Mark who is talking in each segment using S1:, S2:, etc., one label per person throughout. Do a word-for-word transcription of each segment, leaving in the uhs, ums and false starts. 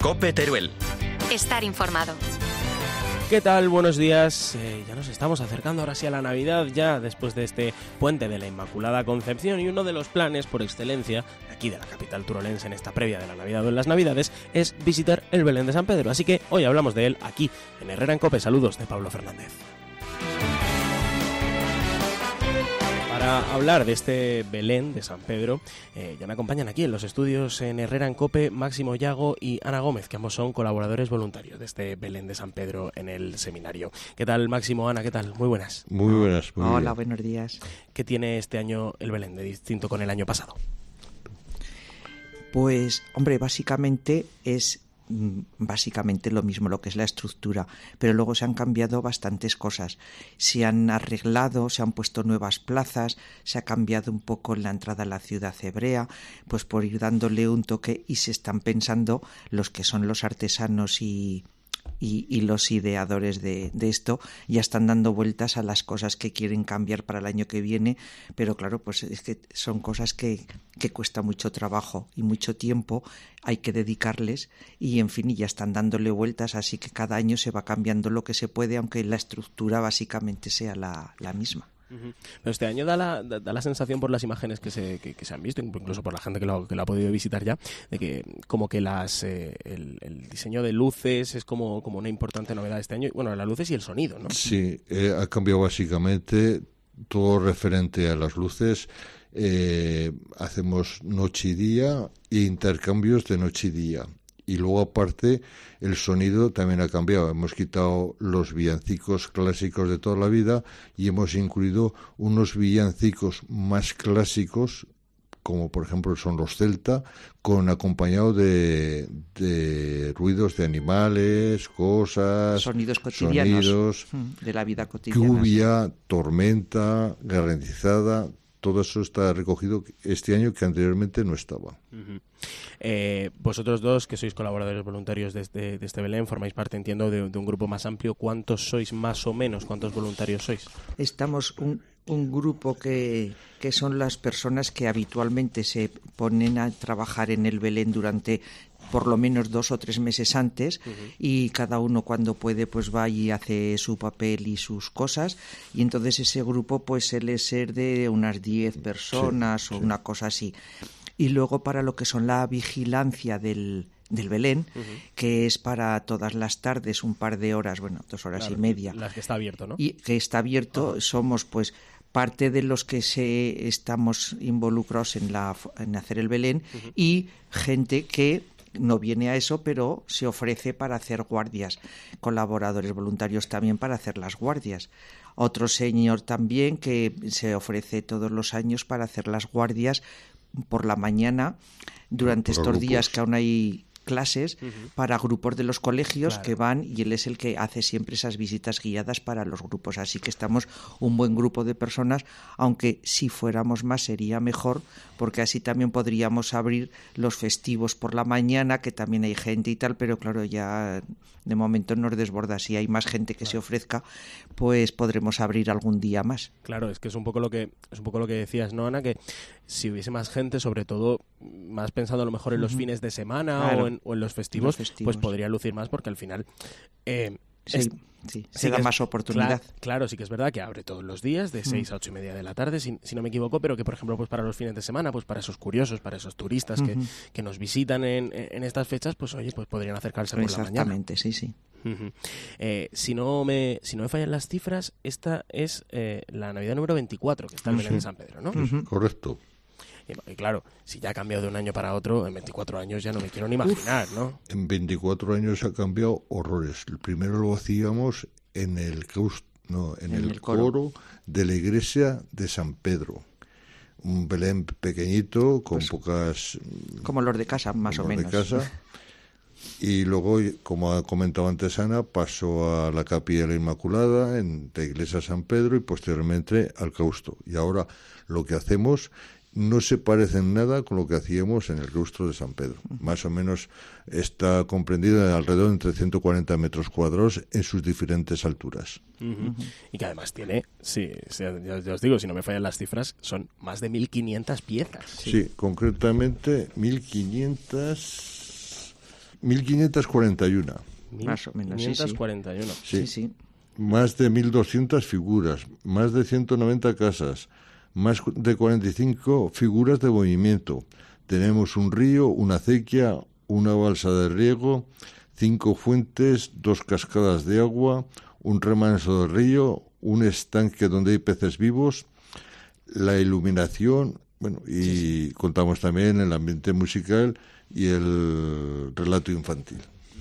S1: COPE Teruel.
S2: Estar informado.
S3: ¿Qué tal? Buenos días. Eh, ya nos estamos acercando ahora sí a la Navidad, ya después de este puente de la Inmaculada Concepción, y uno de los planes por excelencia aquí de la capital turolense en esta previa de la Navidad o en las Navidades es visitar el Belén de San Pedro. Así que hoy hablamos de él aquí en Herrera en COPE. Saludos de Pablo Fernández. Para hablar de este Belén de San Pedro, eh, ya me acompañan aquí en los estudios en Herrera en COPE Máximo Yago y Ana Gómez, que ambos son colaboradores voluntarios de este Belén de San Pedro en el seminario. ¿Qué tal, Máximo? Ana, ¿qué tal? Muy buenas.
S4: Muy buenas. Muy
S5: Hola,
S4: bien.
S5: buenos días.
S3: ¿Qué tiene este año el Belén de distinto con el año pasado?
S5: Pues, hombre, básicamente es básicamente lo mismo, lo que es la estructura, pero luego se han cambiado bastantes cosas. Se han arreglado, se han puesto nuevas plazas, se ha cambiado un poco la entrada a la ciudad hebrea, pues por ir dándole un toque, y se están pensando los que son los artesanos y Y, y los ideadores de, de esto ya están dando vueltas a las cosas que quieren cambiar para el año que viene, pero claro, pues es que son cosas que, que cuesta mucho trabajo y mucho tiempo, hay que dedicarles, y en fin, y ya están dándole vueltas, así que cada año se va cambiando lo que se puede, aunque la estructura básicamente sea la, la misma.
S3: Uh-huh. Pero este año da la, da, da la sensación, por las imágenes que se, que, que se han visto, incluso por la gente que lo, que lo ha podido visitar ya, de que como que las eh, el, el diseño de luces es como, como una importante novedad este año. Bueno, las luces y el sonido, ¿no?
S4: Sí, eh, ha cambiado básicamente todo referente a las luces. Eh, hacemos noche y día e intercambios de noche y día. Y luego, aparte, el sonido también ha cambiado. Hemos quitado los villancicos clásicos de toda la vida y hemos incluido unos villancicos más clásicos, como por ejemplo son los celta, con acompañado de, de ruidos de animales, cosas,
S5: Sonidos cotidianos,
S4: sonidos,
S5: de la vida cotidiana.
S4: Lluvia, tormenta, garantizada. Todo eso está recogido este año que anteriormente no estaba.
S3: Uh-huh. Eh, vosotros dos, que sois colaboradores voluntarios de este, de este Belén, formáis parte, entiendo, de, de un grupo más amplio. ¿Cuántos sois más o menos? ¿Cuántos voluntarios sois?
S5: Estamos un, un grupo que, que son las personas que habitualmente se ponen a trabajar en el Belén durante por lo menos dos o tres meses antes, uh-huh. y cada uno cuando puede pues va y hace su papel y sus cosas, y entonces ese grupo pues suele ser de unas diez personas, sí, o sí. una cosa así. Y luego para lo que son la vigilancia del, del Belén, uh-huh. que es para todas las tardes, un par de horas, bueno, dos horas
S3: claro,
S5: y media.
S3: Las que está abierto, ¿no?
S5: Y que está abierto, uh-huh. somos pues parte de los que se estamos involucrados en, la, en hacer el Belén, uh-huh. y gente que no viene a eso, pero se ofrece para hacer guardias, colaboradores voluntarios también para hacer las guardias. Otro señor también que se ofrece todos los años para hacer las guardias por la mañana durante por estos grupos. Días que aún hay clases, uh-huh. para grupos de los colegios, claro. que van, y él es el que hace siempre esas visitas guiadas para los grupos, así que estamos un buen grupo de personas, aunque si fuéramos más sería mejor, porque así también podríamos abrir los festivos por la mañana, que también hay gente y tal, pero claro, ya de momento nos desborda. Si hay más gente que claro. se ofrezca, pues podremos abrir algún día más.
S3: Claro, es que es un poco lo que es un poco lo que decías, ¿no, Ana? Que si hubiese más gente, sobre todo más pensando a lo mejor en los uh-huh. fines de semana, claro. o, en, o en los festivos, los festivos, pues podría lucir más, porque al final eh,
S5: sí,
S3: es,
S5: sí, se da más oportunidad.
S3: Claro, claro, sí que es verdad que abre todos los días de seis uh-huh. a ocho y media de la tarde, si, si no me equivoco, pero que por ejemplo pues para los fines de semana, pues para esos curiosos, para esos turistas uh-huh. que, que nos visitan en, en estas fechas, pues oye, pues podrían acercarse por la mañana.
S5: Exactamente, sí, sí.
S3: Uh-huh. Eh, si no me si no me fallan las cifras, esta es eh, la Navidad número veinticuatro que está en uh-huh. Belén de San Pedro, ¿no?
S4: Uh-huh. Correcto.
S3: Y, y claro, si ya ha cambiado de un año para otro, en veinticuatro años ya no me quiero ni imaginar, Uf. ¿no?
S4: En veinticuatro años ha cambiado horrores. El primero lo hacíamos en el no, en, en el, el coro. coro de la iglesia de San Pedro. Un Belén pequeñito, con pues, pocas...
S5: Como los de casa, más o menos.
S4: De casa. Y luego, como ha comentado antes Ana, pasó a la Capilla de la Inmaculada, en la iglesia de San Pedro, y posteriormente al claustro. Y ahora lo que hacemos no se parece en nada con lo que hacíamos en el claustro de San Pedro. Uh-huh. Más o menos está comprendido en alrededor de entre ciento cuarenta metros cuadrados en sus diferentes alturas.
S3: Uh-huh. Uh-huh. Y que además tiene, sí, ya, ya os digo, si no me fallan las cifras, son más de mil quinientas piezas.
S4: Sí, sí, concretamente mil quinientas... mil quinientas cuarenta y uno.
S5: Más o menos,
S3: mil quinientas cuarenta y uno.
S4: Sí,
S5: sí, sí.
S4: Más de mil doscientas figuras, más de ciento noventa casas, más de cuarenta y cinco figuras de movimiento. Tenemos un río, una acequia, una balsa de riego, cinco fuentes, dos cascadas de agua, un remanso del río, un estanque donde hay peces vivos, la iluminación, bueno, y sí, sí. contamos también el ambiente musical y el relato infantil.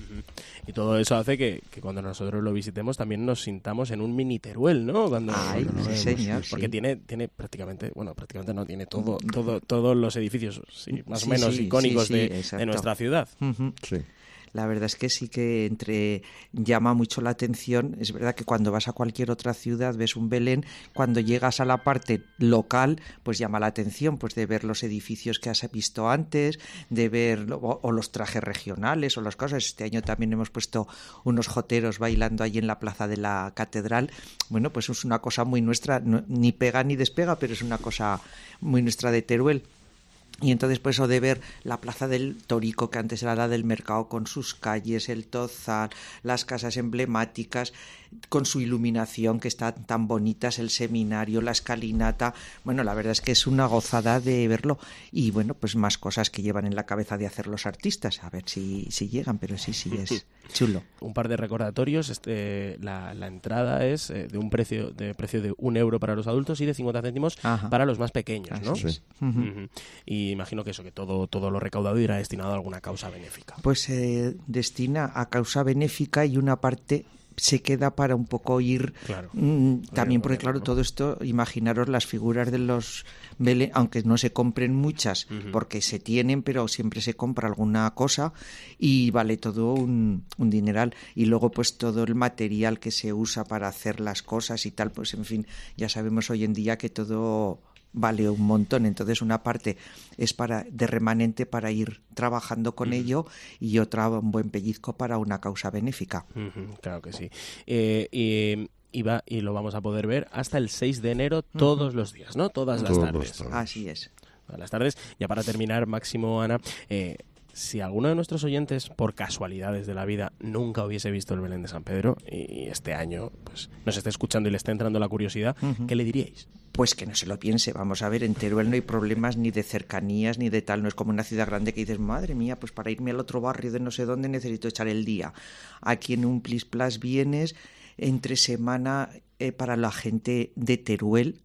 S3: Y todo eso hace que, que cuando nosotros lo visitemos también nos sintamos en un mini Teruel, ¿no? Cuando,
S5: Ay,
S3: cuando
S5: sí, señor,
S3: porque
S5: sí.
S3: tiene tiene prácticamente, bueno, prácticamente no, tiene todo todo todos los edificios sí, más o
S5: sí,
S3: menos
S5: sí,
S3: icónicos
S5: sí,
S3: de,
S5: sí,
S3: de nuestra ciudad.
S5: Uh-huh.
S4: Sí.
S5: La verdad es que sí que entre llama mucho la atención. Es verdad que cuando vas a cualquier otra ciudad ves un Belén, cuando llegas a la parte local, pues llama la atención, pues de ver los edificios que has visto antes, de ver o, o los trajes regionales o las cosas. Este año también hemos puesto unos joteros bailando ahí en la plaza de la catedral. Bueno, pues es una cosa muy nuestra, no, ni pega ni despega, pero es una cosa muy nuestra de Teruel. Y entonces pues eso de ver la plaza del Torico, que antes era la del mercado, con sus calles, el Tozal, las casas emblemáticas, con su iluminación que están tan bonitas, el seminario, la escalinata, bueno, la verdad es que es una gozada de verlo. Y bueno, pues más cosas que llevan en la cabeza de hacer los artistas, a ver si, si llegan, pero sí, sí, es chulo.
S3: Un par de recordatorios, este, la, la entrada es eh, de un precio de precio de un euro para los adultos y de cincuenta céntimos Ajá. para los más pequeños, ¿no?
S4: Sí.
S3: Uh-huh. Uh-huh. Y imagino que eso, que todo, todo lo recaudado irá destinado a alguna causa benéfica.
S5: Pues se eh, destina a causa benéfica y una parte se queda para un poco ir
S3: claro.
S5: mmm, también porque claro,
S3: ¿no?
S5: todo esto, imaginaros las figuras de los Belén, aunque no se compren muchas uh-huh. porque se tienen, pero siempre se compra alguna cosa y vale todo un, un dineral. Y luego pues todo el material que se usa para hacer las cosas y tal, pues en fin, ya sabemos hoy en día que todo vale un montón. Entonces una parte es para de remanente para ir trabajando con uh-huh. ello y otra un buen pellizco para una causa benéfica.
S3: Uh-huh, claro que sí. Eh, y, y, va, y lo vamos a poder ver hasta el seis de enero todos uh-huh. los días, ¿no? Todas las
S4: todos
S3: tardes.
S4: Los
S5: Así es.
S3: Todas las tardes. Ya para terminar, Máximo, Ana, eh, si alguno de nuestros oyentes, por casualidades de la vida, nunca hubiese visto el Belén de San Pedro y este año pues nos está escuchando y le está entrando la curiosidad, uh-huh. ¿qué le diríais?
S5: Pues que no se lo piense. Vamos a ver, en Teruel no hay problemas ni de cercanías ni de tal. No es como una ciudad grande que dices, madre mía, pues para irme al otro barrio de no sé dónde necesito echar el día. Aquí en un Plis Plas vienes entre semana eh, para la gente de Teruel.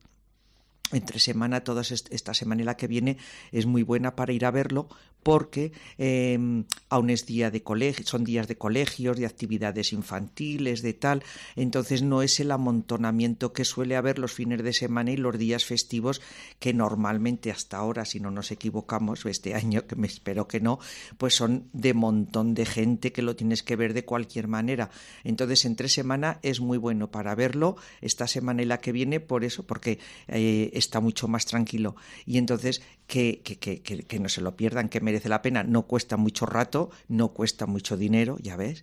S5: Entre semana, toda esta semana y la que viene es muy buena para ir a verlo porque eh, aún es día de colegio, son días de colegios, de actividades infantiles, de tal, entonces no es el amontonamiento que suele haber los fines de semana y los días festivos que normalmente hasta ahora, si no nos equivocamos, este año, que me espero que no, pues son de montón de gente que lo tienes que ver de cualquier manera. Entonces entre semana es muy bueno para verlo, esta semana y la que viene, por eso, porque eh, está mucho más tranquilo y entonces que, que, que, que no se lo pierdan, que merece la pena, no cuesta mucho rato, no cuesta mucho dinero, ya ves,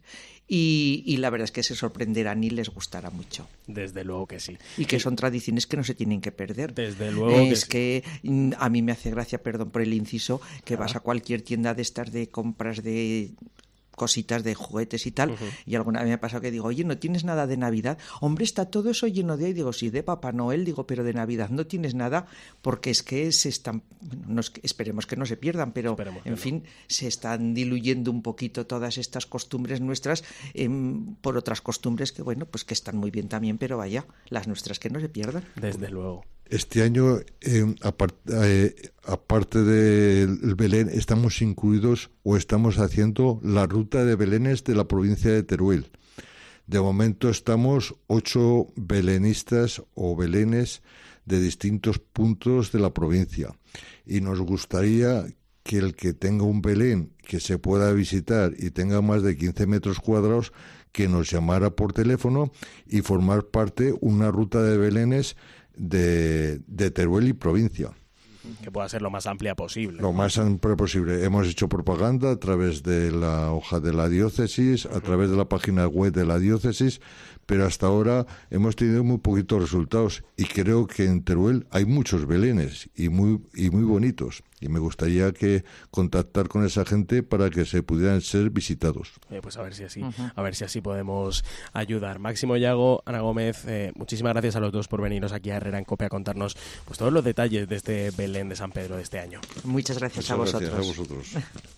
S5: y, y la verdad es que se sorprenderán y les gustará mucho.
S3: Desde luego que sí.
S5: Y que son tradiciones que no se tienen que perder.
S3: Desde luego
S5: Es
S3: que,
S5: que sí. A mí me hace gracia, perdón por el inciso, que ah. vas a cualquier tienda de estas de compras de cositas de juguetes y tal, uh-huh. y alguna vez me ha pasado que digo, oye, ¿no tienes nada de Navidad? Hombre, está todo eso lleno de... Y digo, sí, de Papá Noel, digo, pero de Navidad no tienes nada, porque es que se están... Bueno, no es que, esperemos que no se pierdan, pero,
S3: esperemos
S5: en
S3: no.
S5: fin, se están diluyendo un poquito todas estas costumbres nuestras eh, por otras costumbres que, bueno, pues que están muy bien también, pero vaya, las nuestras que no se pierdan.
S3: Desde luego.
S4: Este año, eh, apart, eh, aparte del Belén, estamos incluidos o estamos haciendo la ruta de Belenes de la provincia de Teruel. De momento estamos ocho belenistas o belenes de distintos puntos de la provincia y nos gustaría que el que tenga un Belén que se pueda visitar y tenga más de quince metros cuadrados, que nos llamara por teléfono y formar parte una ruta de belenes De, de Teruel y provincia.
S3: Que pueda ser lo más amplia posible.
S4: Lo más amplia posible. Hemos hecho propaganda a través de la hoja de la diócesis, a través de la página web de la diócesis, pero hasta ahora hemos tenido muy poquitos resultados y creo que en Teruel hay muchos belenes y muy, y muy bonitos. Y me gustaría que contactar con esa gente para que se pudieran ser visitados.
S3: Eh, pues a ver si así, uh-huh. a ver si así podemos ayudar. Máximo Yago, Ana Gómez, eh, muchísimas gracias a los dos por venirnos aquí a Herrera en Cope a contarnos pues todos los detalles de este Belén de San Pedro de este año.
S5: Muchas gracias,
S4: Muchas
S5: a vosotros.
S4: Gracias a vosotros.